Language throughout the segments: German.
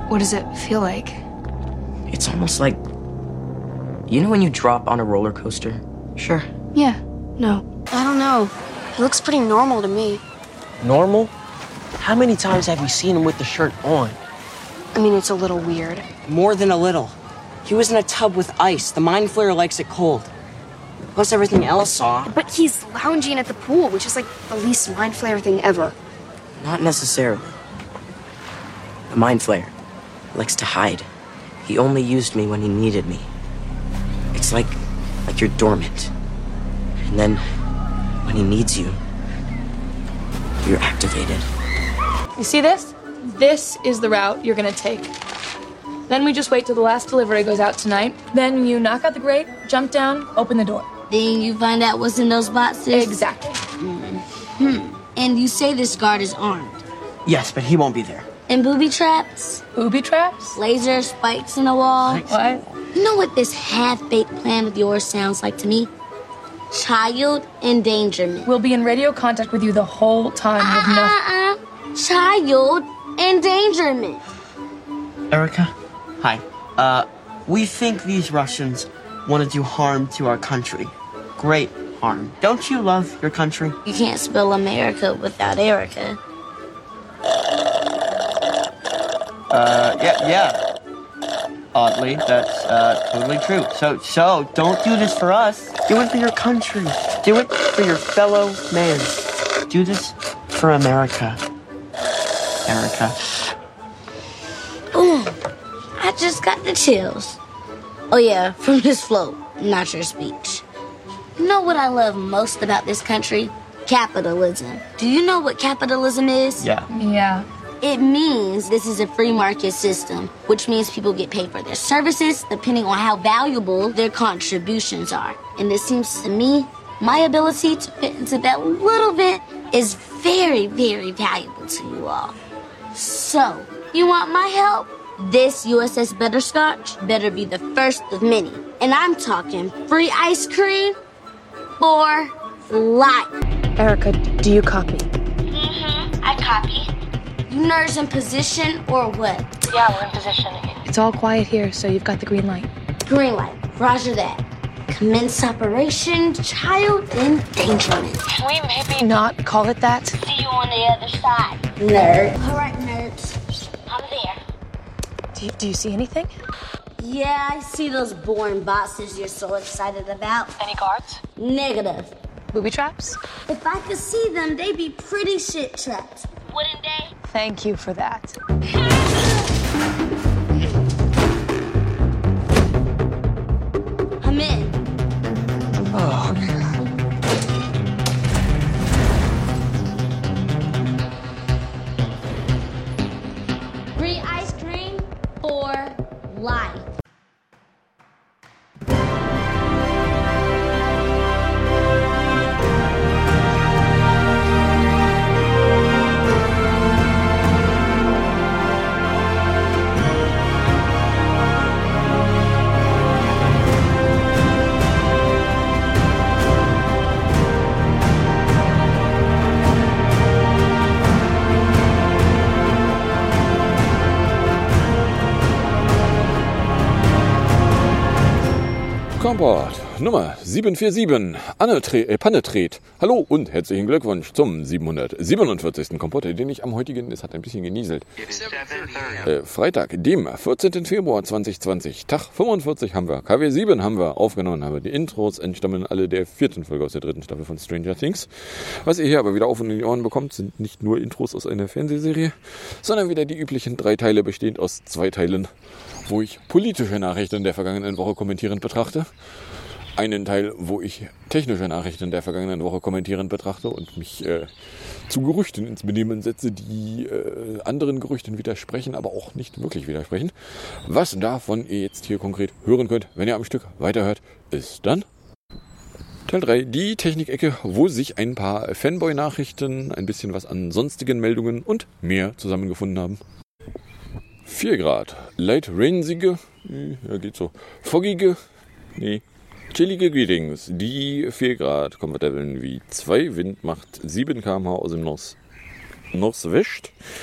What does it feel like? It's almost like... You know when you drop on a roller coaster? Sure. Yeah. No. I don't know. He looks pretty normal to me. Normal? How many times have you seen him with the shirt on? I mean, it's a little weird. More than a little. He was in a tub with ice. The Mind Flayer likes it cold. Plus everything else saw. But he's lounging at the pool, which is like the least Mind Flayer thing ever. Not necessarily. The Mind Flayer likes to hide. He only used me when he needed me. It's like you're dormant. And then, when he needs you, you're activated. You see this? This is the route you're gonna take. Then we just wait till the last delivery goes out tonight. Then you knock out the grate, jump down, open the door. Then you find out what's in those boxes? Exactly. And you say this guard is armed? Yes, but he won't be there. And booby traps? Booby traps? Laser spikes in the wall? What? You know what this half-baked plan of yours sounds like to me? Child endangerment. We'll be in radio contact with you the whole time. Child endangerment. Erica? Hi. We think these Russians want to do harm to our country. Great harm. Don't you love your country? You can't spell America without Erica. Yeah. Oddly, that's totally true. So don't do this for us. Do it for your country. Do it for your fellow man. Do this for America. Erica. Ooh, I just got the chills. Oh yeah, from this float, not your speech. You know what I love most about this country? Capitalism. Do you know what capitalism is? Yeah. It means this is a free market system, which means people get paid for their services depending on how valuable their contributions are. And it seems to me, my ability to fit into that little bit is very, very valuable to you all. So, you want my help? This USS Butterscotch better be the first of many. And I'm talking free ice cream for life. Erica, do you copy? I copy. You nerds in position or what? Yeah, we're in position. It's all quiet here, so you've got the green light. Green light. Roger that. Commence operation child endangerment. Can we maybe not call it that? See you on the other side, nerd. All right, nerds. I'm there. Do you see anything? Yeah, I see those boring boxes you're so excited about. Any guards? Negative. Booby traps? If I could see them, they'd be pretty shit trapped. Wouldn't they? Thank you for that. I'm in. Oh, Free ice cream for life. Kompott Nummer 747, Panne dreht. Hallo und herzlichen Glückwunsch zum 747. Kompott, den ich am heutigen, es hat ein bisschen genieselt, Freitag, dem 14. Februar 2020, Tag 45 haben wir, KW 7 haben wir aufgenommen, haben wir die Intros, entstammen alle der 4. Folge aus der 3. Staffel von Stranger Things. Was ihr hier aber wieder auf und in die Ohren bekommt, sind nicht nur Intros aus einer Fernsehserie, sondern wieder die üblichen 3 Teile, bestehend aus 2 Teilen, wo ich politische Nachrichten der vergangenen Woche kommentierend betrachte. Einen Teil, wo ich technische Nachrichten der vergangenen Woche kommentierend betrachte und mich zu Gerüchten ins Benehmen setze, die anderen Gerüchten widersprechen, aber auch nicht wirklich widersprechen. Was davon ihr jetzt hier konkret hören könnt, wenn ihr am Stück weiterhört, ist dann Teil 3, die Technikecke, wo sich ein paar Fanboy-Nachrichten, ein bisschen was an sonstigen Meldungen und mehr zusammengefunden haben. 4 Grad, light rainsige, ja geht so, foggige, chillige Greetings, die 4 Grad, Kompatibeln wie 2, Wind macht 7 km/h aus dem Northwest.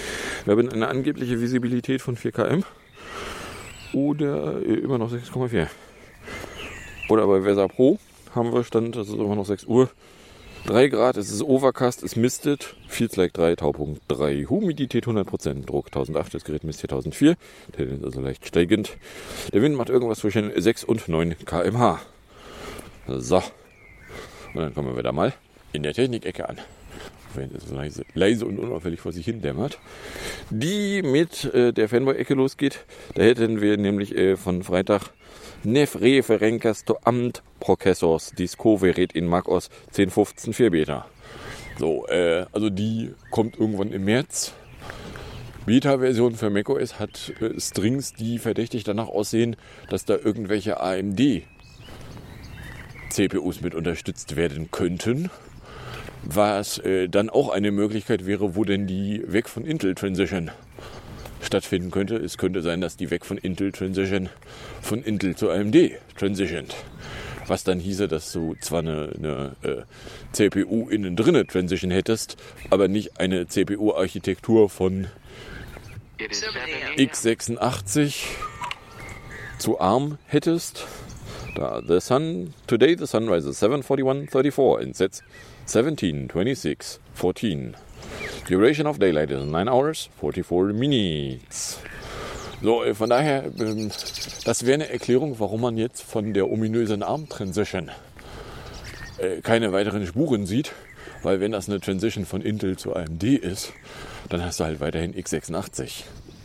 Wir haben eine angebliche Visibilität von 4 km oder immer noch 6,4. Oder bei Weser Pro haben wir Stand, das ist immer noch 6 Uhr, 3 Grad, es ist overcast, es mistet, Feels like 3, Taupunkt 3, Humidität 100%, Druck 1008, das Gerät misst hier 1004, der ist also leicht steigend. Der Wind macht irgendwas zwischen 6 und 9 km/h. So, und dann kommen wir wieder mal in der Technikecke an. Wenn es so leise und unauffällig vor sich hin dämmert, die mit der Fanboy-Ecke losgeht. Da hätten wir nämlich von Freitag Nef Referencas to Amt Processors Discovered in macOS 10.15 4 Beta. So, also die kommt irgendwann im März. Beta-Version für macOS hat Strings, die verdächtig danach aussehen, dass da irgendwelche AMD-CPUs mit unterstützt werden könnten. Was dann auch eine Möglichkeit wäre, wo denn die Weg von Intel Transition stattfinden könnte. Es könnte sein, dass die Weg von Intel Transition von Intel zu AMD transitioned. Was dann hieße, dass du zwar eine CPU innen drinne Transition hättest, aber nicht eine CPU-Architektur von x86 zu ARM hättest. Today the sun rises 7:41:34 and sets 17:26:14. Duration of daylight is 9 hours, 44 minutes. So, von daher, das wäre eine Erklärung, warum man jetzt von der ominösen ARM-Transition keine weiteren Spuren sieht. Weil wenn das eine Transition von Intel zu AMD ist, dann hast du halt weiterhin x86.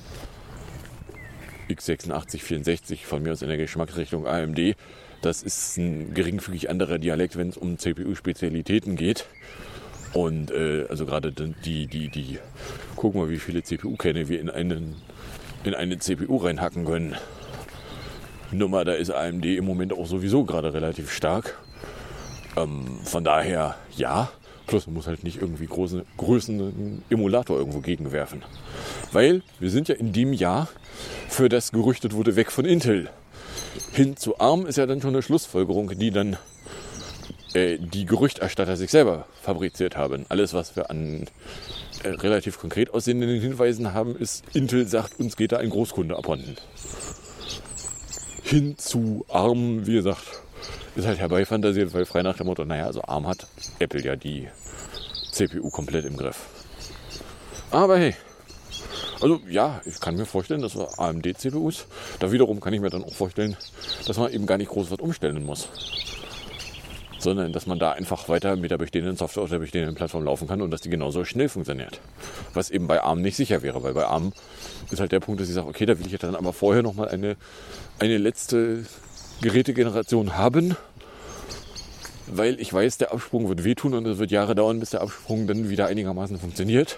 x86, 64, von mir aus in der Geschmacksrichtung AMD. Das ist ein geringfügig anderer Dialekt, wenn es um CPU-Spezialitäten geht. Und also gerade die gucken wir, wie viele CPU-Kerne wir in eine CPU reinhacken können. Nummer, da ist AMD im Moment auch sowieso gerade relativ stark. Von daher, ja. Plus, man muss halt nicht irgendwie großen Emulator irgendwo gegenwerfen. Weil wir sind ja in dem Jahr, für das gerüchtet wurde, weg von Intel. Hin zu ARM ist ja dann schon eine Schlussfolgerung, die dann die Gerüchterstatter sich selber fabriziert haben. Alles, was wir an relativ konkret aussehenden Hinweisen haben, ist, Intel sagt, uns geht da ein Großkunde abhanden. Hin zu ARM, wie gesagt, ist halt herbeifantasiert, weil frei nach dem Motto, naja, also ARM hat Apple ja die CPU komplett im Griff. Aber hey, also ja, ich kann mir vorstellen, dass wir AMD-CPUs, da wiederum kann ich mir dann auch vorstellen, dass man eben gar nicht groß was umstellen muss. Sondern dass man da einfach weiter mit der bestehenden Software auf der bestehenden Plattform laufen kann und dass die genauso schnell funktioniert. Was eben bei ARM nicht sicher wäre, weil bei ARM ist halt der Punkt, dass ich sage, okay, da will ich dann aber vorher nochmal eine letzte Gerätegeneration haben, weil ich weiß, der Absprung wird wehtun und es wird Jahre dauern, bis der Absprung dann wieder einigermaßen funktioniert.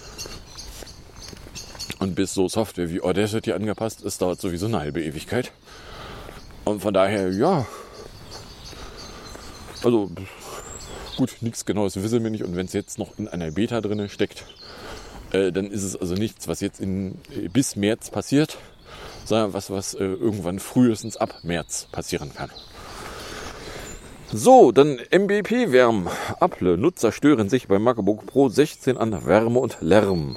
Und bis so Software wie Audacity angepasst ist, dauert sowieso eine halbe Ewigkeit. Und von daher, ja, also gut, nichts Genaues wissen wir nicht. Und wenn es jetzt noch in einer Beta drin steckt, dann ist es also nichts, was jetzt bis März passiert, sondern was irgendwann frühestens ab März passieren kann. So, dann MBP-Wärme. Apple. Nutzer stören sich beim MacBook Pro 16 an Wärme und Lärm.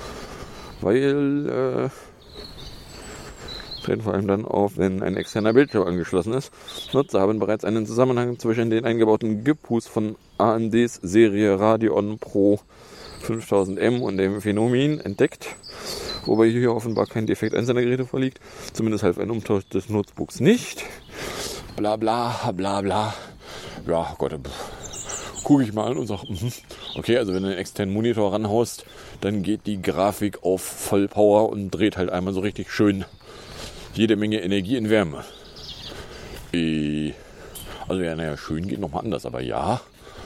Weil treten vor allem dann auf, wenn ein externer Bildschirm angeschlossen ist. Nutzer haben bereits einen Zusammenhang zwischen den eingebauten GPUs von AMDs Serie Radeon Pro 5000M und dem Phänomen entdeckt, wobei hier offenbar kein Defekt einzelner Geräte vorliegt. Zumindest half ein Umtausch des Notebooks nicht. Bla bla bla bla. Ja, Gott, gucke ich mal an und sage, okay, also wenn du einen externen Monitor ranhaust, dann geht die Grafik auf Vollpower und dreht halt einmal so richtig schön jede Menge Energie in Wärme. Also ja, naja, schön geht nochmal anders, aber ja.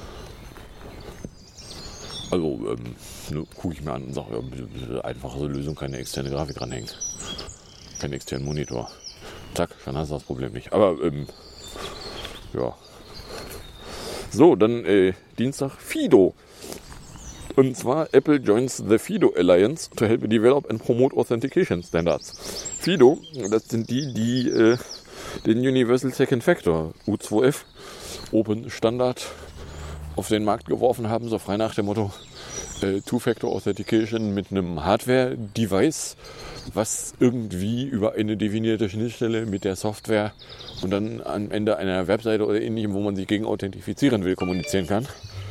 Also gucke ich mir an und sage, ja, einfache Lösung, keine externe Grafik ranhängen. Keinen externen Monitor. Zack, dann hast du das Problem nicht. Aber ja. So, dann Dienstag FIDO. Und zwar Apple joins the FIDO Alliance to help develop and promote authentication standards. FIDO, das sind die den Universal Second Factor U2F Open Standard auf den Markt geworfen haben, so frei nach dem Motto, Two-Factor Authentication mit einem Hardware-Device, was irgendwie über eine definierte Schnittstelle mit der Software und dann am Ende einer Webseite oder ähnlichem, wo man sich gegen authentifizieren will, kommunizieren kann.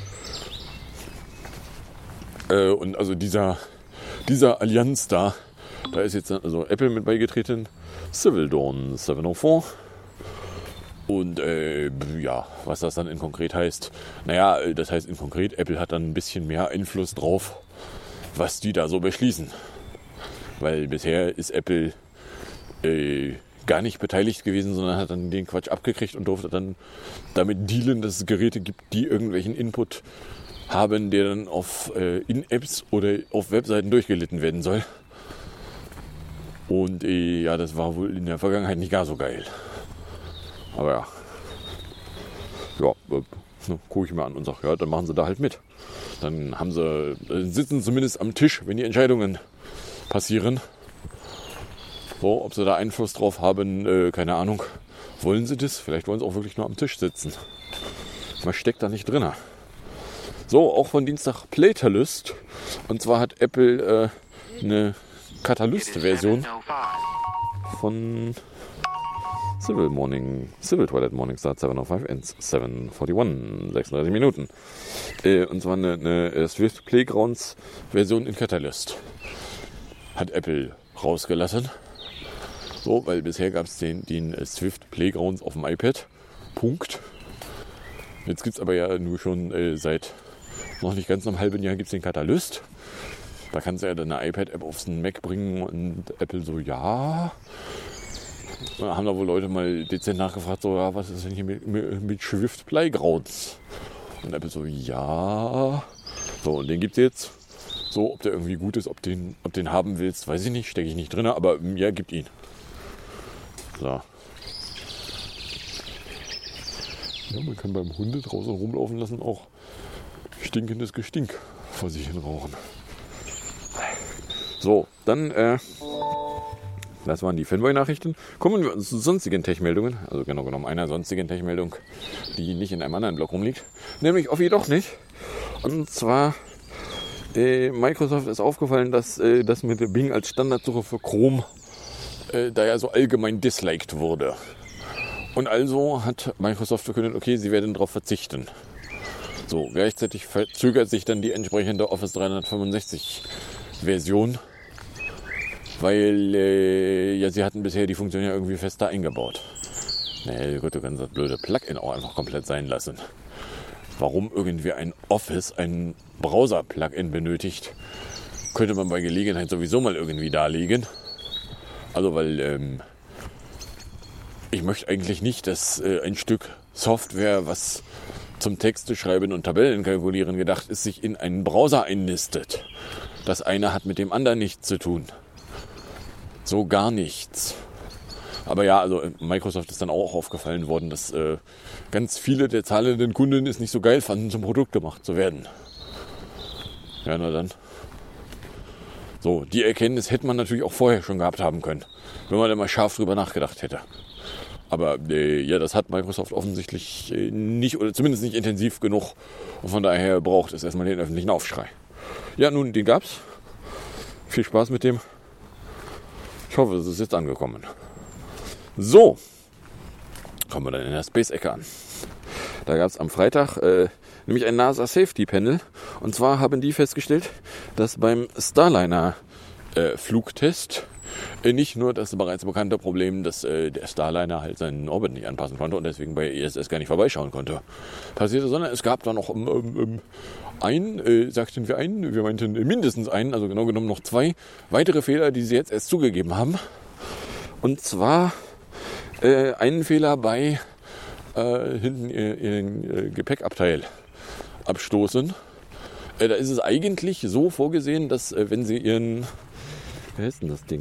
Und also dieser Allianz da ist jetzt also Apple mit beigetreten, Civil Dawn 704. Und ja, was das dann in konkret heißt, naja, das heißt in konkret, Apple hat dann ein bisschen mehr Einfluss drauf, was die da so beschließen. Weil bisher ist Apple gar nicht beteiligt gewesen, sondern hat dann den Quatsch abgekriegt und durfte dann damit dealen, dass es Geräte gibt, die irgendwelchen Input haben, der dann auf in Apps oder auf Webseiten durchgelitten werden soll. Und ja, das war wohl in der Vergangenheit nicht gar so geil. Aber ja, gucke ich mir an und sage, ja, dann machen sie da halt mit. Dann sitzen zumindest am Tisch, wenn die Entscheidungen passieren. So, ob sie da Einfluss drauf haben, keine Ahnung. Wollen sie das? Vielleicht wollen sie auch wirklich nur am Tisch sitzen. Man steckt da nicht drin. So, auch von Dienstag Playtalyst. Und zwar hat Apple eine Catalyst-Version von Civil Twilight Morningstar 705 ends 7:41, 36 Minuten. Und zwar eine Swift Playgrounds Version in Catalyst. Hat Apple rausgelassen. So, weil bisher gab es den Swift Playgrounds auf dem iPad. Punkt. Jetzt gibt es aber ja nur schon seit noch nicht ganz einem halben Jahr gibt es den Catalyst. Da kannst du ja dann eine iPad-App aufs Mac bringen und Apple so, ja. Da haben da wohl Leute mal dezent nachgefragt, so, ja, was ist denn hier mit Swift Playgrounds? Und Apple so, ja. So, und den gibt's jetzt. So, ob der irgendwie gut ist, ob den haben willst, weiß ich nicht, stecke ich nicht drin, aber ja, gibt ihn. So. Ja, man kann beim Hunde draußen rumlaufen lassen auch stinkendes Gestink vor sich hin rauchen. So, dann, das waren die Fanboy-Nachrichten. Kommen wir zu sonstigen Tech-Meldungen. Also genau genommen einer sonstigen Tech-Meldung, die nicht in einem anderen Blog rumliegt. Nämlich Offi doch nicht. Und zwar, Microsoft ist aufgefallen, dass das mit Bing als Standardsuche für Chrome da ja so allgemein disliked wurde. Und also hat Microsoft verkündet, okay, sie werden darauf verzichten. So, gleichzeitig verzögert sich dann die entsprechende Office 365 Version, weil ja, sie hatten bisher die Funktion ja irgendwie fester eingebaut. Naja, gut, du kannst das blöde Plugin auch einfach komplett sein lassen. Warum irgendwie ein Office, ein Browser-Plugin benötigt, könnte man bei Gelegenheit sowieso mal irgendwie darlegen. Also, weil ich möchte eigentlich nicht, dass ein Stück Software, was zum Texte schreiben und Tabellen kalkulieren gedacht ist, sich in einen Browser einnistet. Das eine hat mit dem anderen nichts zu tun. So gar nichts. Aber ja, also Microsoft ist dann auch aufgefallen worden, dass ganz viele der zahlenden Kunden es nicht so geil fanden, zum Produkt gemacht zu werden. Ja, na dann. So, die Erkenntnis hätte man natürlich auch vorher schon gehabt haben können, wenn man da mal scharf drüber nachgedacht hätte. Aber ja, das hat Microsoft offensichtlich nicht, oder zumindest nicht intensiv genug. Und von daher braucht es erstmal den öffentlichen Aufschrei. Ja, nun, den gab's. Viel Spaß mit dem. Ich hoffe, es ist jetzt angekommen. So, kommen wir dann in der Space-Ecke an. Da gab es am Freitag nämlich ein NASA Safety Panel. Und zwar haben die festgestellt, dass beim Starliner Flugtest nicht nur das bereits bekannte Problem, dass der Starliner halt seinen Orbit nicht anpassen konnte und deswegen bei ISS gar nicht vorbeischauen konnte, passierte, sondern es gab da noch wir meinten mindestens einen, also genau genommen noch 2 weitere Fehler, die sie jetzt erst zugegeben haben. Und zwar einen Fehler bei hinten ihren Gepäckabteil abstoßen. Da ist es eigentlich so vorgesehen, dass wenn sie ihren... Wer ist denn das Ding?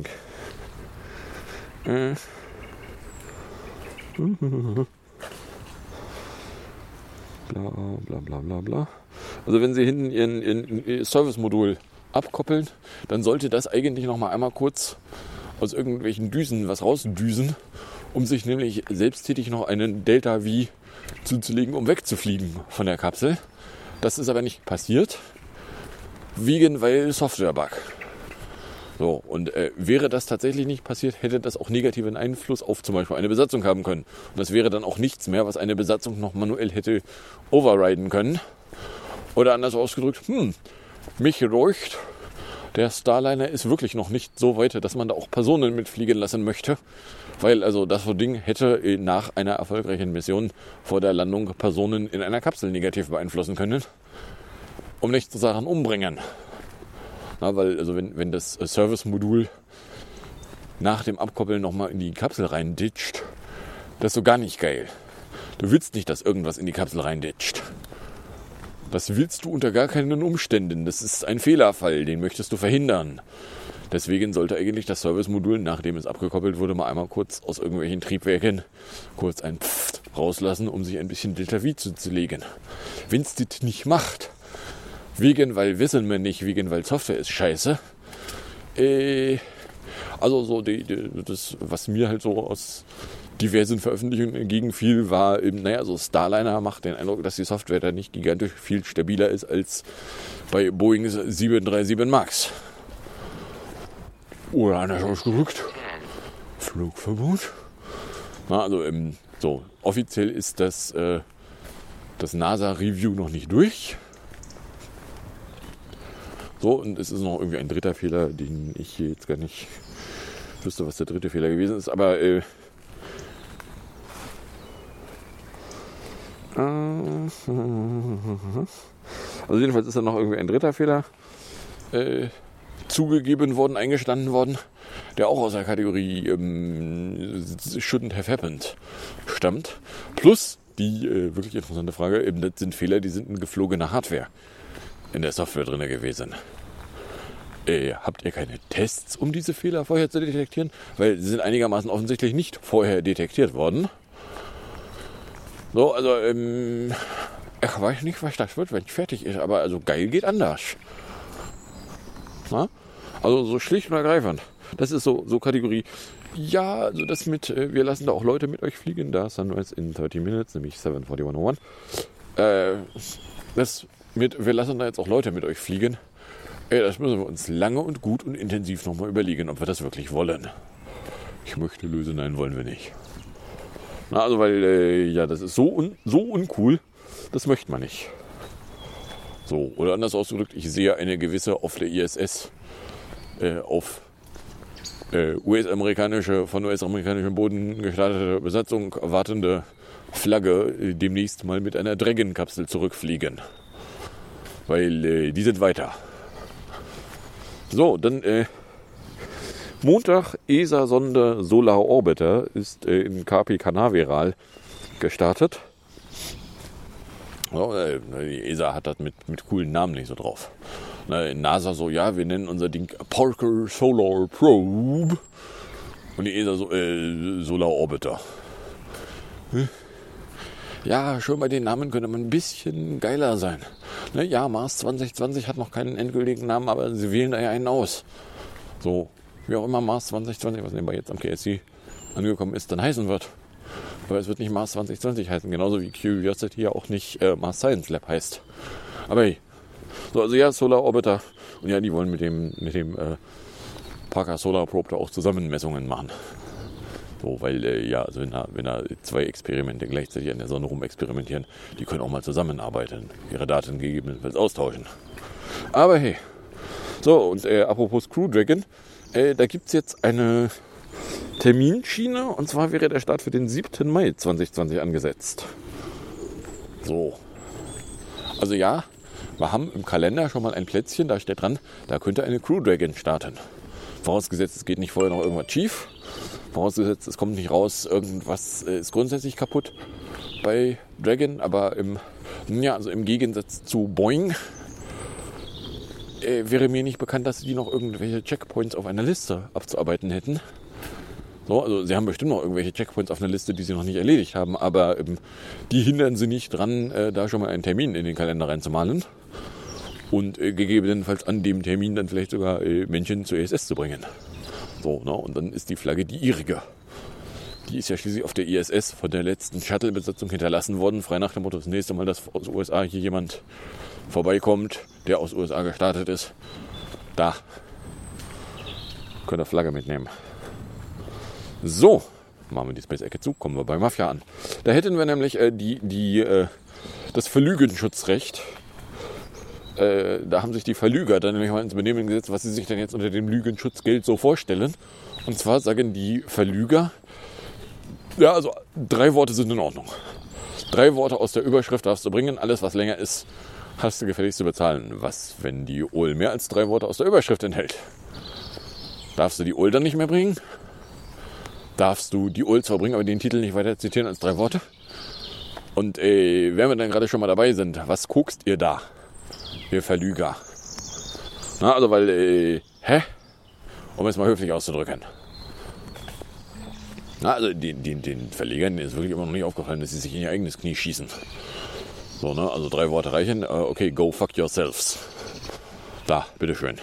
Bla bla bla bla bla. Also wenn sie hinten ihr Service-Modul abkoppeln, dann sollte das eigentlich noch mal einmal kurz aus irgendwelchen Düsen was rausdüsen, um sich nämlich selbsttätig noch einen Delta-V zuzulegen, um wegzufliegen von der Kapsel. Das ist aber nicht passiert. weil Software-Bug. So, und wäre das tatsächlich nicht passiert, hätte das auch negativen Einfluss auf zum Beispiel eine Besatzung haben können. Und das wäre dann auch nichts mehr, was eine Besatzung noch manuell hätte overriden können. Oder anders ausgedrückt, mich räucht, der Starliner ist wirklich noch nicht so weit, dass man da auch Personen mitfliegen lassen möchte. Weil also das Ding hätte nach einer erfolgreichen Mission vor der Landung Personen in einer Kapsel negativ beeinflussen können. Um nicht zu sagen, umbringen. Na, weil also wenn das Service-Modul nach dem Abkoppeln nochmal in die Kapsel reinditscht, das ist so gar nicht geil. Du willst nicht, dass irgendwas in die Kapsel reinditscht. Das willst du unter gar keinen Umständen. Das ist ein Fehlerfall, den möchtest du verhindern. Deswegen sollte eigentlich das Service-Modul, nachdem es abgekoppelt wurde, mal einmal kurz aus irgendwelchen Triebwerken kurz ein Pfft rauslassen, um sich ein bisschen Delta-V zuzulegen. Wenn es das nicht macht, weil wissen wir nicht, weil Software ist scheiße. Also so das, was mir halt so aus diversen Veröffentlichungen entgegenfiel, war eben, so Starliner macht den Eindruck, dass die Software da nicht gigantisch viel stabiler ist als bei Boeing 737 MAX. Oder anders ausgedrückt, Flugverbot. Also so offiziell ist das NASA-Review noch nicht durch. So, und es ist noch irgendwie ein dritter Fehler, den ich hier jetzt gar nicht wüsste, was der dritte Fehler gewesen ist. Aber also jedenfalls ist da noch irgendwie ein dritter Fehler zugegeben worden, eingestanden worden, der auch aus der Kategorie shouldn't have happened stammt. Plus die wirklich interessante Frage, das sind Fehler, die sind in geflogener Hardware in der Software drin gewesen. Habt ihr keine Tests, um diese Fehler vorher zu detektieren? Weil sie sind einigermaßen offensichtlich nicht vorher detektiert worden. So, also, ich weiß nicht, was das wird, wenn es fertig ist, aber also geil geht anders. Na? Also so schlicht und ergreifend. Das ist so Kategorie, ja, also das mit, wir lassen da auch Leute mit euch fliegen, da Sunrise in 30 Minutes, nämlich 74101. Das mit, wir lassen da jetzt auch Leute mit euch fliegen. Das müssen wir uns lange und gut und intensiv nochmal überlegen, ob wir das wirklich wollen. Ich möchte lösen, nein, wollen wir nicht. Na, also weil, das ist so uncool, das möchte man nicht. So, oder anders ausgedrückt, ich sehe eine gewisse auf der ISS auf von US-amerikanischem Boden gestartete Besatzung wartende Flagge demnächst mal mit einer Dragon-Kapsel zurückfliegen. Weil die sind weiter. So, dann Montag ESA-Sonde Solar Orbiter ist in Cape Canaveral gestartet. Oh, die ESA hat das mit coolen Namen nicht so drauf. NASA so, ja, wir nennen unser Ding Parker Solar Probe. Und die ESA so, Solar Orbiter. Ja, schon bei den Namen könnte man ein bisschen geiler sein. Ja, Mars 2020 hat noch keinen endgültigen Namen, aber sie wählen da ja einen aus. So, wie auch immer Mars 2020, was nebenbei jetzt am KSC angekommen ist, dann heißen wird. Aber es wird nicht Mars 2020 heißen, genauso wie Curiosity ja auch nicht Mars Science Lab heißt. Aber hey, so, also ja, Solar Orbiter. Und ja, die wollen mit dem Parker Solar Probe da auch zusammen Messungen machen. So, weil, also wenn da zwei Experimente gleichzeitig an der Sonne rumexperimentieren, die können auch mal zusammenarbeiten, ihre Daten gegebenenfalls austauschen. Aber hey, so, und apropos Crew Dragon, da gibt's jetzt eine Terminschiene, und zwar wäre der Start für den 7. Mai 2020 angesetzt. So. Also ja, wir haben im Kalender schon mal ein Plätzchen, da steht dran, da könnte eine Crew Dragon starten. Vorausgesetzt, es geht nicht vorher noch irgendwas schief. Vorausgesetzt, es kommt nicht raus, irgendwas ist grundsätzlich kaputt bei Dragon, aber im Gegensatz zu Boeing wäre mir nicht bekannt, dass sie noch irgendwelche Checkpoints auf einer Liste abzuarbeiten hätten. So, also sie haben bestimmt noch irgendwelche Checkpoints auf einer Liste, die sie noch nicht erledigt haben, aber die hindern sie nicht dran, da schon mal einen Termin in den Kalender reinzumalen und gegebenenfalls an dem Termin dann vielleicht sogar Männchen zur ISS zu bringen. So, und dann ist die Flagge die ihrige. Die ist ja schließlich auf der ISS von der letzten Shuttle-Besatzung hinterlassen worden. Frei nach dem Motto, das nächste Mal, dass aus den USA hier jemand vorbeikommt, der aus den USA gestartet ist, da könnt ihr Flagge mitnehmen. So, machen wir die Space-Ecke zu, kommen wir bei Mafia an. Da hätten wir nämlich das Verlügenschutzrecht. Da haben sich die Verlüger dann nämlich mal ins Benehmen gesetzt, was sie sich denn jetzt unter dem Lügenschutzgeld so vorstellen. Und zwar sagen die Verlüger, ja, also 3 Worte sind in Ordnung. 3 Worte aus der Überschrift darfst du bringen, alles was länger ist, hast du gefälligst zu bezahlen. Was, wenn die OL mehr als 3 Worte aus der Überschrift enthält? Darfst du die OL dann nicht mehr bringen? Darfst du die OL zwar bringen, aber den Titel nicht weiter zitieren als 3 Worte? Und wenn wir dann gerade schon mal dabei sind, was guckst ihr da? Ihr Verlüger. Na, also weil, um es mal höflich auszudrücken. Na, also den Verlegern ist wirklich immer noch nicht aufgefallen, dass sie sich in ihr eigenes Knie schießen. So, ne, also 3 Worte reichen. Okay, go fuck yourselves. Da, bitteschön.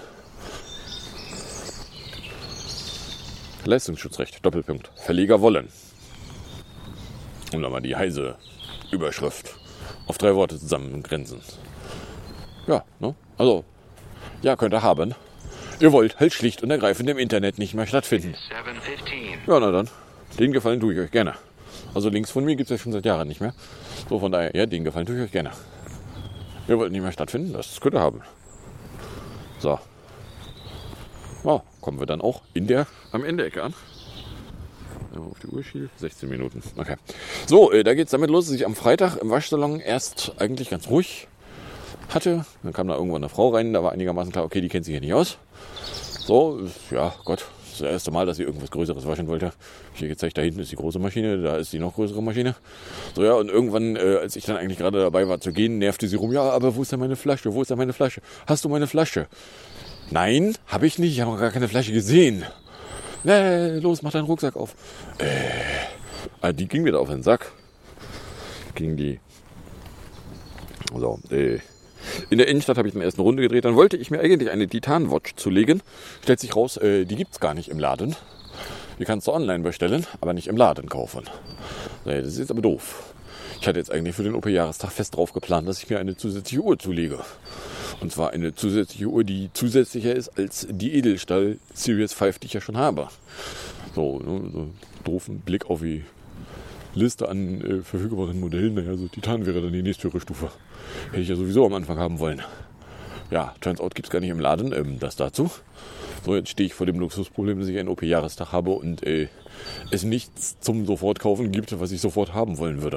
Leistungsschutzrecht, Doppelpunkt. Verleger wollen. Und dann mal die heiße Überschrift auf 3 Worte zusammengrenzen. Ja, ne? Also, ja, könnt ihr haben. Ihr wollt halt schlicht und ergreifend im Internet nicht mehr stattfinden. Ja, na dann. Den Gefallen tue ich euch gerne. Also links von mir gibt es ja schon seit Jahren nicht mehr. So, von daher, ja, den Gefallen tue ich euch gerne. Ihr wollt nicht mehr stattfinden, das könnt ihr haben. So. Ja, kommen wir dann auch am Ende-Ecke an. Auf die Uhr schielt. 16 Minuten. Okay. So, da geht's damit los, dass ich am Freitag im Waschsalon erst eigentlich ganz ruhig hatte. Dann kam da irgendwann eine Frau rein, da war einigermaßen klar, okay, die kennt sich hier nicht aus. So, ja, Gott, das erste Mal, dass sie irgendwas Größeres waschen wollte. Ich habe gezeigt, da hinten ist die große Maschine, da ist die noch größere Maschine. So, ja, und irgendwann, als ich dann eigentlich gerade dabei war zu gehen, nervte sie rum, ja, aber wo ist denn meine Flasche, wo ist denn meine Flasche? Hast du meine Flasche? Nein, habe ich nicht, ich habe noch gar keine Flasche gesehen. Nee, los, mach deinen Rucksack auf. Die ging wieder auf den Sack. Ging die. So, in der Innenstadt habe ich eine erste Runde gedreht. Dann wollte ich mir eigentlich eine Titan-Watch zulegen. Stellt sich raus, die gibt's gar nicht im Laden. Die kannst du online bestellen, aber nicht im Laden kaufen. Das ist jetzt aber doof. Ich hatte jetzt eigentlich für den OP-Jahrestag fest drauf geplant, dass ich mir eine zusätzliche Uhr zulege. Und zwar eine zusätzliche Uhr, die zusätzlicher ist als die Edelstahl Series 5, die ich ja schon habe. So doofen Blick auf die Liste an verfügbaren Modellen. Naja, so Titan wäre dann die nächsthöhere Stufe. Hätte ich ja sowieso am Anfang haben wollen. Ja, turns out gibt es gar nicht im Laden. Das dazu. So, jetzt stehe ich vor dem Luxusproblem, dass ich einen OP-Jahrestag habe und es nichts zum Sofortkaufen gibt, was ich sofort haben wollen würde.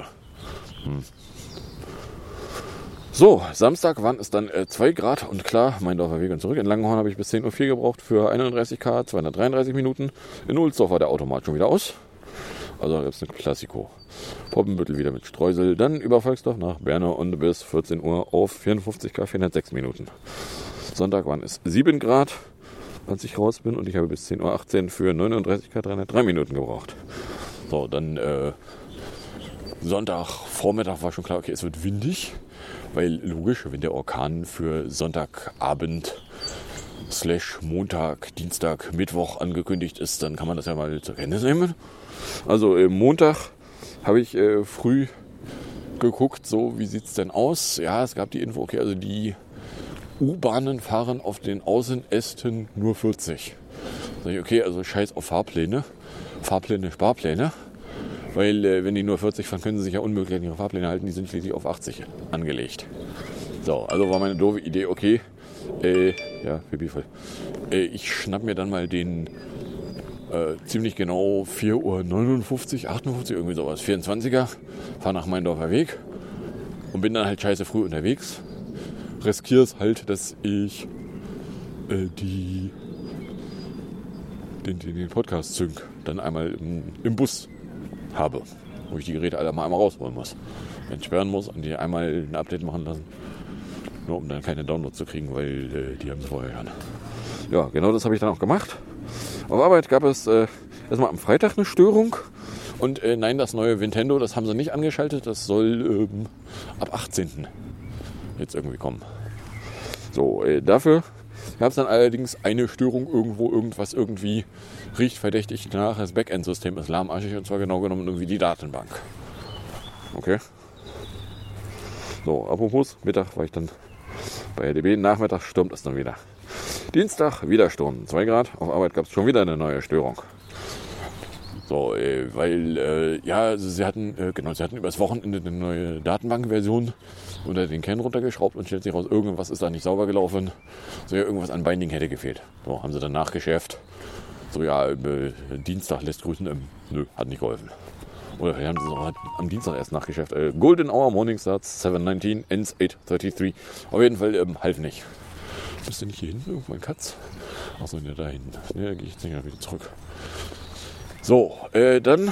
So, Samstag waren es dann 2 Grad und klar, Meindorfer Weg und zurück. In Langenhorn habe ich bis 10.04 Uhr gebraucht für 31 233 Minuten. In Ohlsdorf war der Automat schon wieder aus. Also da gibt es eine Klassiko. Poppenbüttel wieder mit Streusel. Dann über Volksdorf nach Berne und bis 14 Uhr auf 54 406 Minuten. Sonntag waren es 7 Grad, als ich raus bin. Und ich habe bis 10.18 Uhr für 39 303 Minuten gebraucht. So, dann Sonntagvormittag war schon klar, okay, es wird windig. Weil logisch, wenn der Orkan für Sonntagabend / Montag, Dienstag, Mittwoch angekündigt ist, dann kann man das ja mal zur Kenntnis nehmen. Also Montag habe ich früh geguckt, so wie sieht es denn aus? Ja, es gab die Info, okay, also die U-Bahnen fahren auf den Außenästen nur 40. Sag ich, okay, also scheiß auf Fahrpläne, Sparpläne. Weil wenn die nur 40 fahren, können sie sich ja unmöglich an ihre Fahrpläne halten. Die sind schließlich auf 80 angelegt. So, also war meine doofe Idee, okay. Ja, voll. Ich schnapp mir dann mal den ziemlich genau 4.59 Uhr, 58, irgendwie sowas, 24er. Fahr nach Meindorfer Weg und bin dann halt scheiße früh unterwegs. Riskiere es halt, dass ich den Podcast-Sync dann einmal im Bus habe, wo ich die Geräte alle mal einmal rausholen muss, entsperren muss und die einmal ein Update machen lassen, nur um dann keine Downloads zu kriegen, weil die haben es vorher schon. Ja, genau das habe ich dann auch gemacht. Auf Arbeit gab es erstmal am Freitag eine Störung und nein, das neue Nintendo, das haben sie nicht angeschaltet, das soll ab 18. jetzt irgendwie kommen. So, dafür Gab es dann allerdings eine Störung irgendwo, irgendwas irgendwie riecht verdächtig nach. Das Backend-System ist lahmarschig und zwar genau genommen irgendwie die Datenbank. Okay. So, apropos, Mittag war ich dann bei RDB, Nachmittag stürmt es dann wieder. Dienstag wieder Sturm, 2 Grad, auf Arbeit gab es schon wieder eine neue Störung. So, weil, sie hatten übers Wochenende eine neue Datenbankversion unter den Kern runtergeschraubt und stellt sich raus, irgendwas ist da nicht sauber gelaufen. So, ja, irgendwas an Binding hätte gefehlt. So, haben sie dann nachgeschärft. So, ja, Dienstag lässt grüßen, nö, hat nicht geholfen. Oder vielleicht haben sie es auch am Dienstag erst nachgeschärft. Golden Hour, Morning Starts, 7:19, ends 8:33. Auf jeden Fall, half nicht. Bist du nicht hier hinten, irgendwo ein Katz? Achso, ne, da hinten. Ne, da gehe ich jetzt nicht wieder zurück. So, dann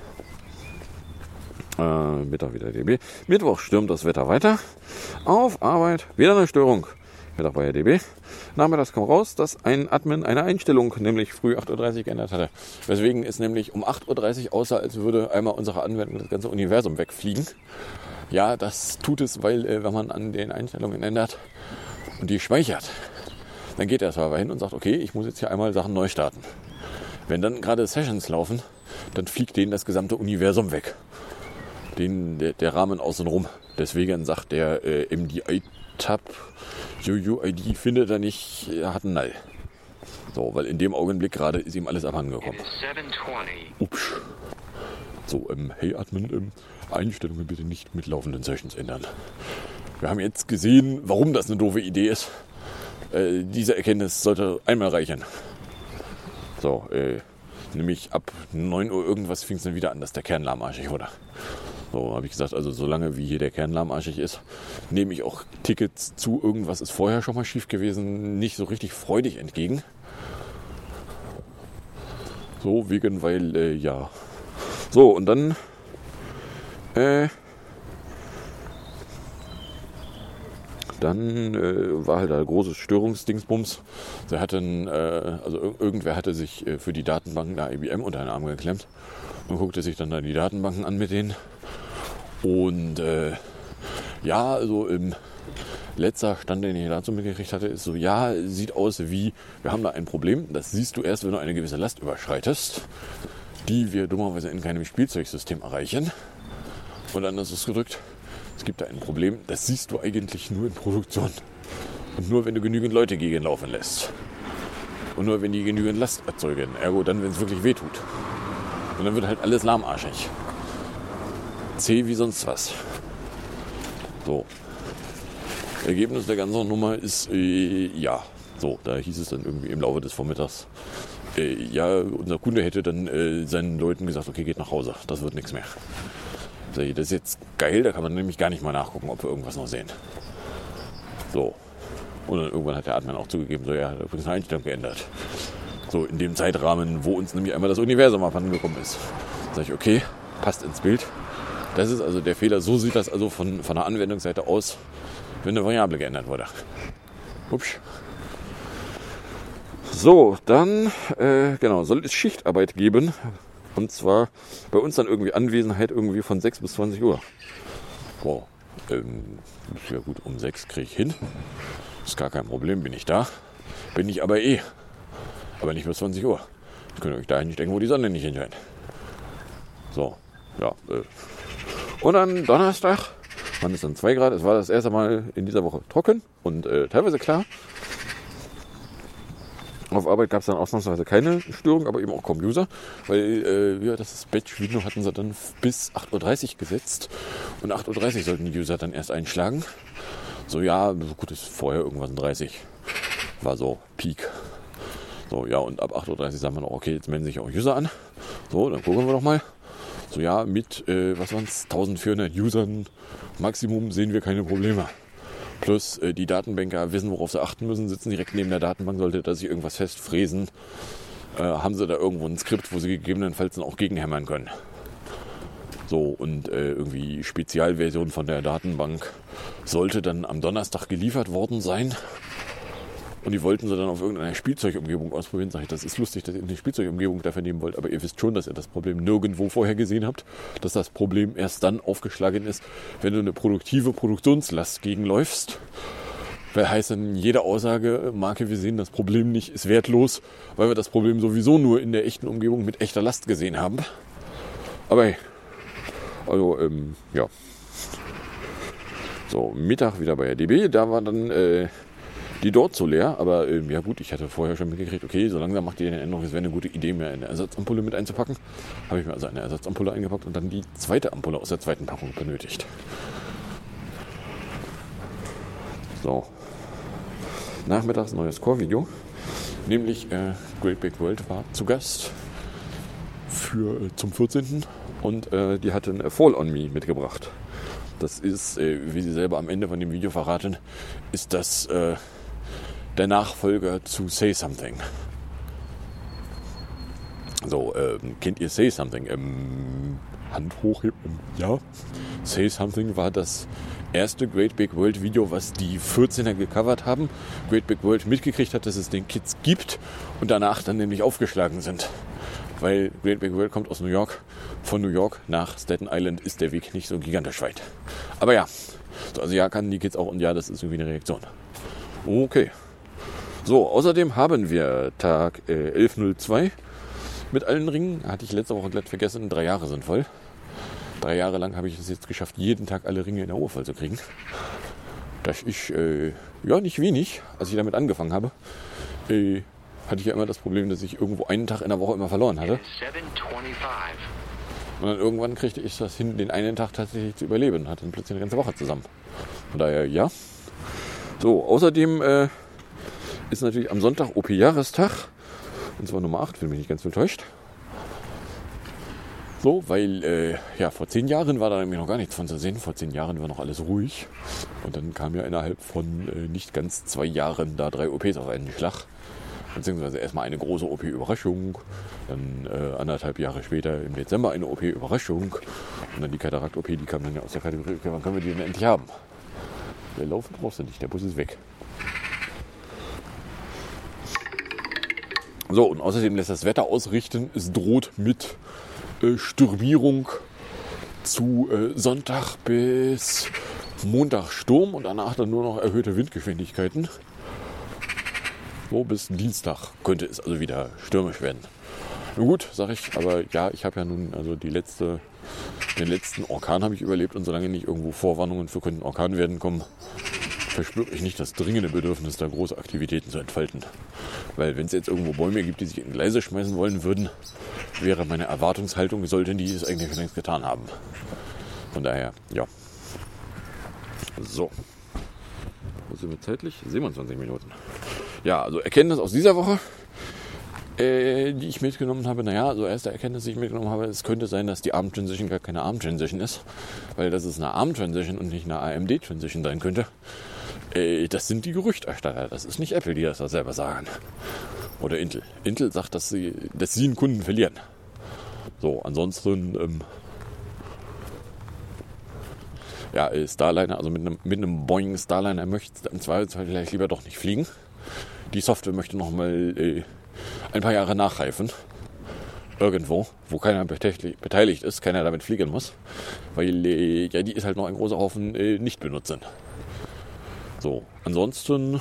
Mittag wieder DB. Mittwoch stürmt das Wetter weiter. Auf Arbeit wieder eine Störung. Mittag bei der DB. Nachmittags kam raus, dass ein Admin eine Einstellung, nämlich früh 8:30 Uhr geändert hatte. Weswegen es nämlich um 8:30 Uhr aussah, als würde einmal unsere Anwendung das ganze Universum wegfliegen. Ja, das tut es, weil wenn man an den Einstellungen ändert und die speichert, dann geht der Server hin und sagt, okay, ich muss jetzt hier einmal Sachen neu starten. Wenn dann gerade Sessions laufen, dann fliegt denen das gesamte Universum weg. Der Rahmen außenrum. Deswegen sagt der MDI-Tab, UUID findet er nicht, er hat einen Null. So, weil in dem Augenblick gerade ist ihm alles abhandengekommen. Ups. So, hey Admin, Einstellungen bitte nicht mit laufenden Sessions ändern. Wir haben jetzt gesehen, warum das eine doofe Idee ist. Diese Erkenntnis sollte einmal reichen. So, nämlich ab 9 Uhr irgendwas fing es dann wieder an, dass der Kern lahmarschig wurde. So, habe ich gesagt, also solange wie hier der Kern lahmarschig ist, nehme ich auch Tickets zu irgendwas ist vorher schon mal schief gewesen, nicht so richtig freudig entgegen. So, wegen, weil, ja. So, und dann, war halt ein großes Störungsdingsbums. Sie hatten, irgendwer hatte sich für die Datenbanken der IBM unter den Arm geklemmt und guckte sich dann da die Datenbanken an mit denen. Und im letzter Stand, den ich dazu mitgekriegt hatte, ist so, ja, sieht aus wie, wir haben da ein Problem. Das siehst du erst, wenn du eine gewisse Last überschreitest, die wir dummerweise in keinem Spielzeugsystem erreichen. Und anders ausgedrückt, es gibt da ein Problem, das siehst du eigentlich nur in Produktion. Und nur, wenn du genügend Leute gegenlaufen lässt. Und nur, wenn die genügend Last erzeugen. Ergo dann, wenn es wirklich wehtut. Und dann wird halt alles lahmarschig. Zäh wie sonst was. So. Ergebnis der ganzen Nummer ist, So, da hieß es dann irgendwie im Laufe des Vormittags, unser Kunde hätte dann seinen Leuten gesagt, okay, geht nach Hause. Das wird nichts mehr. Das ist jetzt geil, da kann man nämlich gar nicht mal nachgucken, ob wir irgendwas noch sehen. So. Und dann irgendwann hat der Admin auch zugegeben, so, er hat übrigens eine Einstellung geändert. So, in dem Zeitrahmen, wo uns nämlich einmal das Universum abhandengekommen ist. Da sage ich, okay, passt ins Bild. Das ist also der Fehler. So sieht das also von der Anwendungsseite aus, wenn eine Variable geändert wurde. Ups. So, dann, soll es Schichtarbeit geben. Und zwar bei uns dann irgendwie Anwesenheit irgendwie von 6 bis 20 Uhr. Wow. Ja gut, um 6 kriege ich hin. Ist gar kein Problem, bin ich da. Bin ich aber Aber nicht bis 20 Uhr. Ihr könnt euch dahin nicht denken, wo die Sonne nicht hinscheint. So, ja. Und dann Donnerstag, waren es dann 2 Grad. Es war das erste Mal in dieser Woche trocken und teilweise klar. Auf Arbeit gab es dann ausnahmsweise keine Störung, aber eben auch kaum User, weil das Batch-Video hatten sie dann bis 8:30 Uhr gesetzt und 8:30 Uhr sollten die User dann erst einschlagen. So, ja, gut, ist vorher irgendwas in 30. War so Peak. So, ja, und ab 8:30 Uhr sagen wir noch, okay, jetzt melden sich auch User an. So, dann gucken wir doch mal. So, ja, mit, 1400 Usern Maximum sehen wir keine Probleme. Plus die Datenbanker wissen, worauf sie achten müssen, sitzen direkt neben der Datenbank, sollte da sich irgendwas festfräsen, haben sie da irgendwo ein Skript, wo sie gegebenenfalls dann auch gegenhämmern können. So, und irgendwie Spezialversion von der Datenbank sollte dann am Donnerstag geliefert worden sein. Und die wollten sie dann auf irgendeiner Spielzeugumgebung ausprobieren. Sag ich, das ist lustig, dass ihr eine Spielzeugumgebung dafür nehmen wollt, aber ihr wisst schon, dass ihr das Problem nirgendwo vorher gesehen habt, dass das Problem erst dann aufgeschlagen ist, wenn du eine produktive Produktionslast gegenläufst Weil heißt dann, jede Aussage, Marke, wir sehen das Problem nicht, ist wertlos, weil wir das Problem sowieso nur in der echten Umgebung mit echter Last gesehen haben. Aber hey, also, ja. So, Mittag wieder bei der DB, da war dann die dort so leer, aber ja gut, ich hatte vorher schon mitgekriegt, okay, so langsam macht die den Änderung, es wäre eine gute Idee, mir eine Ersatzampulle mit einzupacken. Habe ich mir also eine Ersatzampulle eingepackt und dann die zweite Ampulle aus der zweiten Packung benötigt. So. Nachmittags neues Core-Video, nämlich Great Big World war zu Gast zum 14. und die hatten Fall on Me mitgebracht. Das ist, wie sie selber am Ende von dem Video verraten, ist das der Nachfolger zu Say Something. So, kennt ihr Say Something? Hand hochheben. Ja. Say Something war das erste Great Big World Video, was die 14er gecovert haben. Great Big World mitgekriegt hat, dass es den Kids gibt und danach dann nämlich aufgeschlagen sind. Weil Great Big World kommt aus New York. Von New York nach Staten Island ist der Weg nicht so gigantisch weit. Aber ja, also ja, kannten die Kids auch und ja, das ist irgendwie eine Reaktion. Okay. So, außerdem haben wir Tag 11.02 mit allen Ringen. Hatte ich letzte Woche glatt vergessen, 3 Jahre sind voll. 3 Jahre lang habe ich es jetzt geschafft, jeden Tag alle Ringe in der Uhr voll zu kriegen. Das ist, ja, nicht wenig. Als ich damit angefangen habe, hatte ich ja immer das Problem, dass ich irgendwo einen Tag in der Woche immer verloren hatte. Und dann irgendwann kriegte ich das hin, den einen Tag tatsächlich zu überleben. Hatte dann plötzlich eine ganze Woche zusammen. Von daher, ja. So, außerdem ist natürlich am Sonntag OP-Jahrestag. Und zwar Nummer 8, wenn mich nicht ganz täuscht. So, weil, ja, vor 10 Jahren war da nämlich noch gar nichts von zu sehen. Vor 10 Jahren war noch alles ruhig. Und dann kam ja innerhalb von nicht ganz 2 Jahren da 3 OPs auf einen Schlag. Beziehungsweise erstmal eine große OP-Überraschung, dann 1,5 Jahre später im Dezember eine OP-Überraschung und dann die Katarakt-OP, die kam dann ja aus der Kategorie, okay, wann können wir die denn endlich haben? Der Laufen brauchst du nicht, der Bus ist weg. So, und außerdem lässt das Wetter ausrichten, es droht mit Stürmierung zu Sonntag bis Montag Sturm und danach dann nur noch erhöhte Windgeschwindigkeiten. So, bis Dienstag könnte es also wieder stürmisch werden. Na gut, sag ich, aber ja, ich habe ja nun, also den letzten Orkan habe ich überlebt und solange nicht irgendwo Vorwarnungen für könnten Orkan werden kommen, verspüre ich nicht das dringende Bedürfnis, da große Aktivitäten zu entfalten. Weil wenn es jetzt irgendwo Bäume gibt, die sich in Gleise schmeißen wollen würden, wäre meine Erwartungshaltung, sollten die es eigentlich schon längst getan haben. Von daher, ja. So. Wo sind wir zeitlich? 27 Minuten. Ja, also Erkenntnis aus dieser Woche, die ich mitgenommen habe. Naja, also erste Erkenntnis, die ich mitgenommen habe, es könnte sein, dass die ARM-Transition gar keine ARM-Transition ist, weil das ist eine ARM-Transition und nicht eine AMD-Transition sein könnte. Das sind die Gerüchterstatter. Das ist nicht Apple, die das da selber sagen. Oder Intel. Intel sagt, dass sie einen Kunden verlieren. So, ansonsten, ja, Starliner, also mit einem Boeing Starliner möchte im Zweifelsfall vielleicht lieber doch nicht fliegen. Die Software möchte noch mal ein paar Jahre nachreifen. Irgendwo, wo keiner beteiligt ist, keiner damit fliegen muss. Weil, ja, die ist halt noch ein großer Haufen nicht benutzen. So, ansonsten,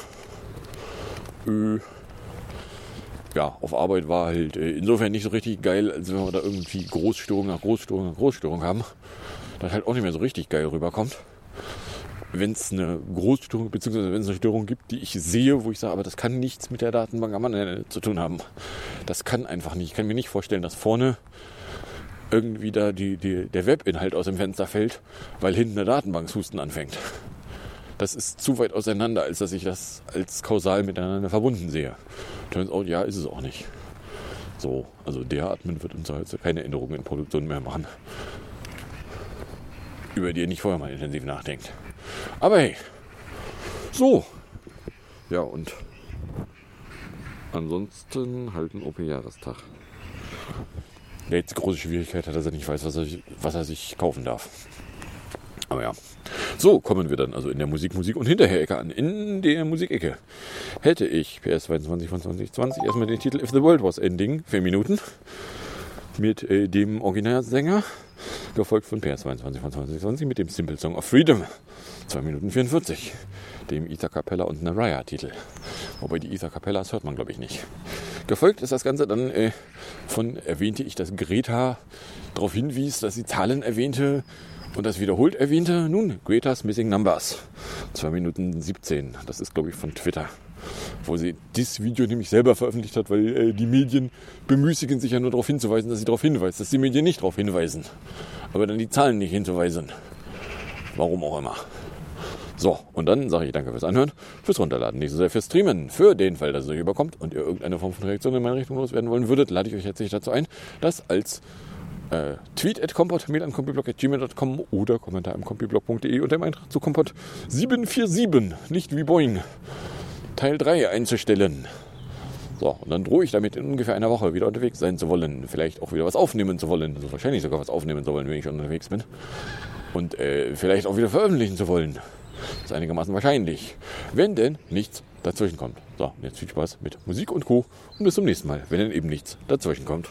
ja, auf Arbeit war halt insofern nicht so richtig geil, als wenn wir da irgendwie Großstörung nach Großstörung nach Großstörung haben. Das halt auch nicht mehr so richtig geil rüberkommt. Wenn es eine Großstörung, beziehungsweise wenn es eine Störung gibt, die ich sehe, wo ich sage, aber das kann nichts mit der Datenbank am Ende zu tun haben. Das kann einfach nicht. Ich kann mir nicht vorstellen, dass vorne irgendwie da der Webinhalt aus dem Fenster fällt, weil hinten eine Datenbankshusten anfängt. Das ist zu weit auseinander, als dass ich das als kausal miteinander verbunden sehe. Turns out, ja, ist es auch nicht. So, also der Admin wird uns heute keine Änderungen in Produktion mehr machen, über die ihr nicht vorher mal intensiv nachdenkt. Aber hey, so. Ja, und ansonsten halt ein OP-Jahrestag. Der jetzt die große Schwierigkeit hat, dass er nicht weiß, was er sich kaufen darf. Aber ja. So, kommen wir dann also in der Musik- und Hinterher-Ecke an. In der Musikecke hätte ich PS22 von 2020 erstmal den Titel If the World Was Ending, 4 Minuten, mit dem Originalsänger. gefolgt von PR22 von 2020 mit dem Simple Song of Freedom, 2 Minuten 44, dem Ether Capella und Naraya-Titel. Wobei die Ether Capellas hört man, glaube ich, nicht. Gefolgt ist das Ganze dann von, erwähnte ich, dass Greta darauf hinwies, dass sie Zahlen erwähnte und das wiederholt erwähnte. Nun, Greta's Missing Numbers, 2 Minuten 17, das ist, glaube ich, von Twitter. Wo sie das Video nämlich selber veröffentlicht hat, weil die Medien bemüßigen sich ja nur darauf hinzuweisen, dass sie darauf hinweist, dass die Medien nicht darauf hinweisen. Aber dann die Zahlen nicht hinzuweisen. Warum auch immer. So, und dann sage ich danke fürs Anhören, fürs Runterladen, nicht so sehr fürs Streamen. Für den Fall, dass es euch überkommt und ihr irgendeine Form von Reaktion in meine Richtung loswerden wollen würdet, lade ich euch herzlich dazu ein, das als Tweet@kompott, Mail an kompiblog@gmail.com oder Kommentar im kompiblog.de unter dem Eintrag zu Kompott 747, nicht wie Boeing, Teil 3 einzustellen. So, und dann drohe ich damit in ungefähr einer Woche wieder unterwegs sein zu wollen. Vielleicht auch wieder was aufnehmen zu wollen. Also wahrscheinlich sogar was aufnehmen zu wollen, wenn ich schon unterwegs bin. Und vielleicht auch wieder veröffentlichen zu wollen. Das ist einigermaßen wahrscheinlich. Wenn denn nichts dazwischen kommt. So, jetzt viel Spaß mit Musik und Co. Und bis zum nächsten Mal, wenn denn eben nichts dazwischen kommt.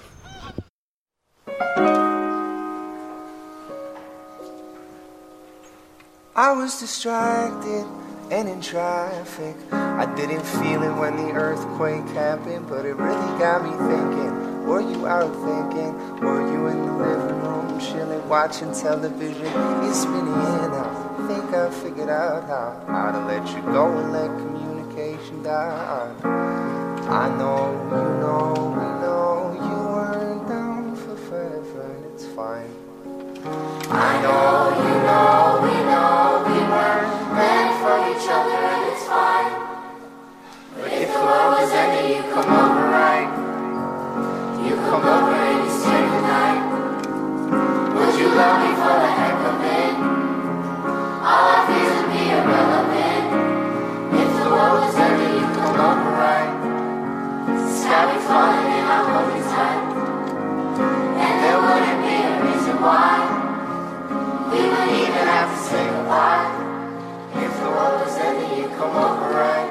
I was distracted and in traffic. I didn't feel it when the earthquake happened, but it really got me thinking. Were you out thinking? Were you in the living room chilling, watching television? You're spinning in. I think I figured out how to let you go and let communication die. I know, we know you weren't down for forever, and it's fine. I know, we know we weren't meant for each other, and it's fine. But if the world was ending, you come over, right? You come over and you stay the night. Would you love me for the heck of it? All our fears would be irrelevant. If the world was ending, you come over, right? The sky be falling and I'll hold you tight. And there wouldn't be a reason why we would even have to say goodbye. If the world was ending, you come over, right?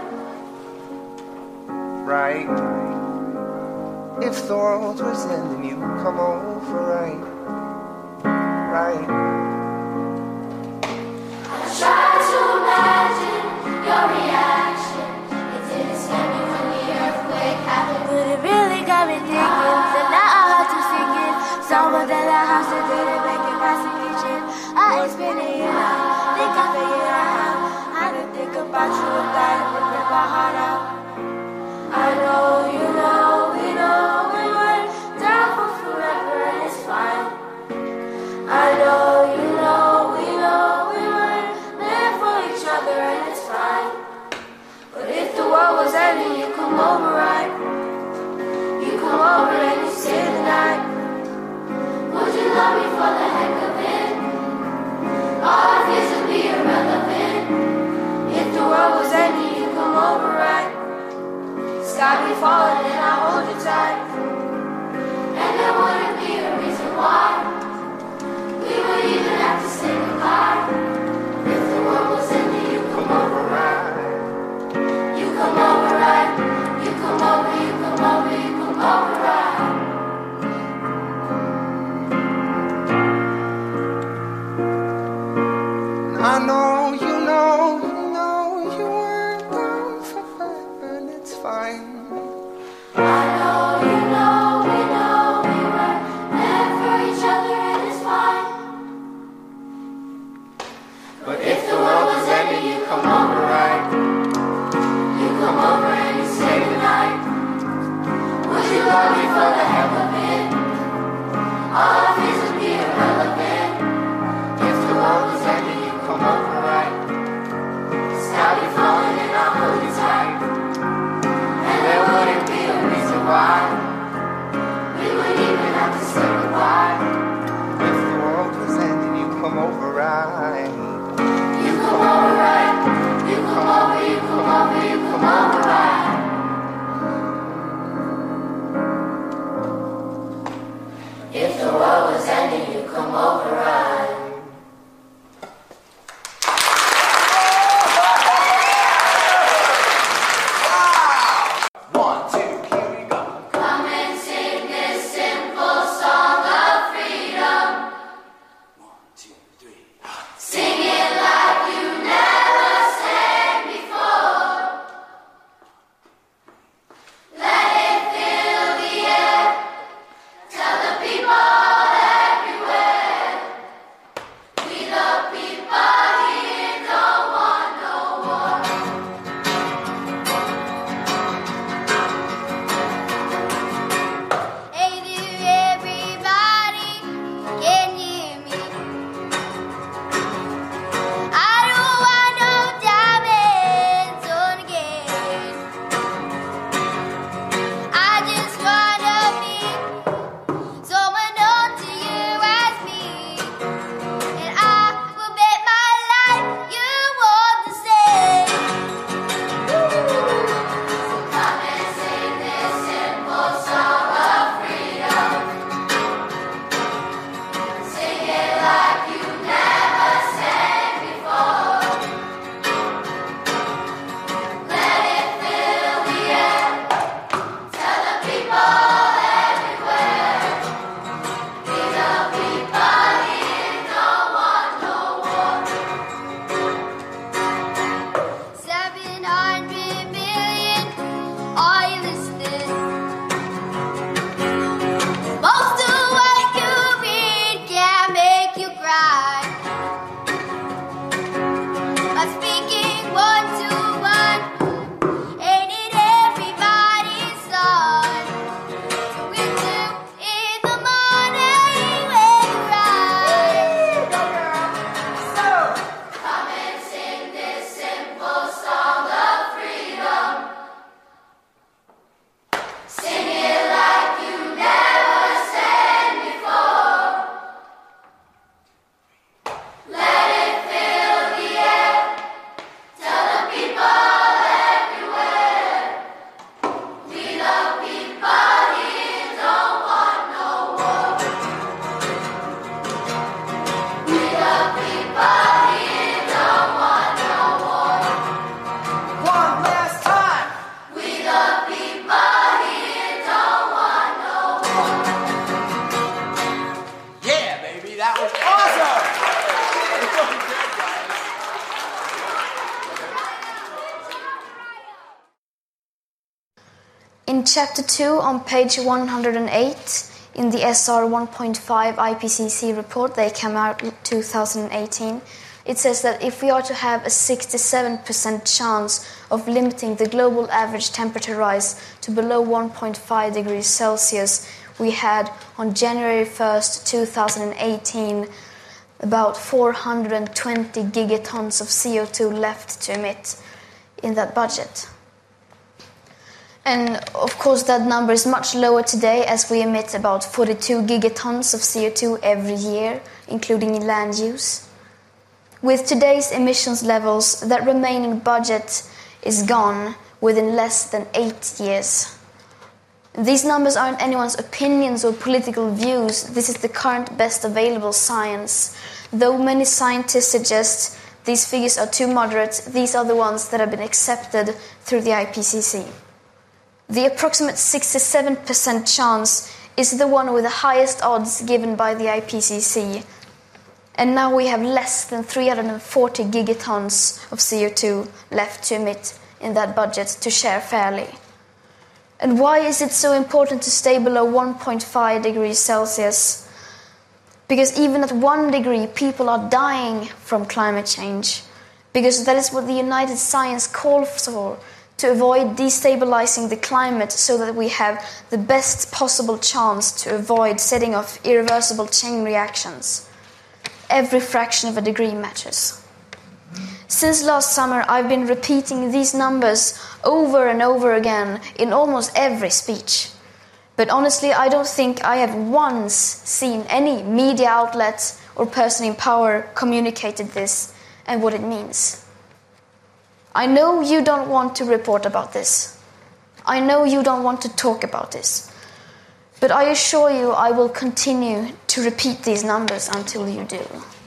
Right. If the world was ending, you come over, right? Right. I tried to imagine your reaction. It didn't scare me when the earthquake happened, but it really got me thinking. So now I have to sink it. Someone that I have to do to make it past the kitchen. I ain't spinning it out. Think I figured out how to think about you without it ripping my heart out. I know, you know, we weren't down for forever, and it's fine. I know, you know, we weren't meant for each other, and it's fine. But if the world was ending, you come over, right? You come over and you stay the night. Would you love me for the heck of it? All our fears would be irrelevant. If the world was ending, you come over, right? Sky be falling and I'll hold you tight. And there wouldn't be a reason why we would even have to say goodbye. If the world was ending, you come over, right? You come over, right? You come over, you come over, you come over, right? I know, you know, you weren't down for forever, and it's fine. I know, you know, we weren't meant for each other, and it's fine. But if the world was ending, you come over, right? You come over and you stay the night. Would you love me for the heck of it? All our fears would be irrelevant. If the world was ending, you come over, right? Sky be falling and I'll hold you tight. And there wouldn't be a reason why we would even have to say goodbye. if the world was ending, you come over, right? You come over, right? You come over, you come over, you come over, right? If the world was ending, you come over, right? chapter 2 on page 108 in the SR 1.5 IPCC report, they came out in 2018, it says that if we are to have a 67% chance of limiting the global average temperature rise to below 1.5 degrees Celsius, we had on January 1st, 2018, about 420 gigatons of CO2 left to emit in that budget. And of course that number is much lower today, as we emit about 42 gigatons of CO2 every year, including land use. With today's emissions levels, that remaining budget is gone within less than 8 years. These numbers aren't anyone's opinions or political views. This is the current best available science. Though many scientists suggest these figures are too moderate, these are the ones that have been accepted through the IPCC. The approximate 67% chance is the one with the highest odds given by the IPCC. And now we have less than 340 gigatons of CO2 left to emit in that budget to share fairly. And why is it so important to stay below 1.5 degrees Celsius? Because even at 1 degree, people are dying from climate change. Because that is what the United Science calls for, to avoid destabilizing the climate so that we have the best possible chance to avoid setting off irreversible chain reactions. Every fraction of a degree matters. Since last summer, I've been repeating these numbers over and over again in almost every speech. But honestly, I don't think I have once seen any media outlet or person in power communicated this and what it means. I know you don't want to report about this. I know you don't want to talk about this. But I assure you I will continue to repeat these numbers until you do.